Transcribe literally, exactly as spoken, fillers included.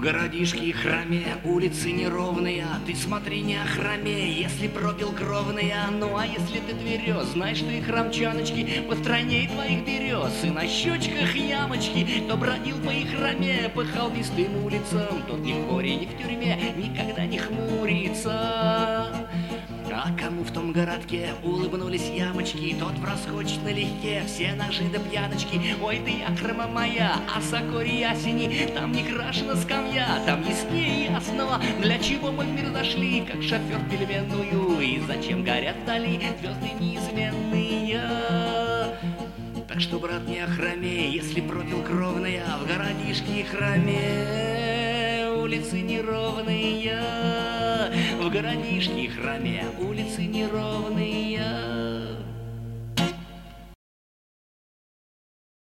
городишке храме улицы неровные, ты смотри, не охромей, если пропил кровные. Ну а если ты тверез, знаешь ты храмчаночки постройней твоих берез, и на щечках ямочки. Кто бродил по их храме, по холмистым улицам, тот ни в хоре, ни в тюрьме никогда не хмурится. А кому в том городке улыбнулись ямочки, тот проскочит налегке все ножи да пьяночки. Ой, ты яхрома моя, а сокори ясени, там не крашена скамья, там яснее ясного. Для чего мы в мир зашли, как шофер в пельменную, и зачем горят вдали звезды неизменные? Так что, брат, не охромей, если пропил кровные, в городишке храме улицы неровные. В городишке храме улицы неровные.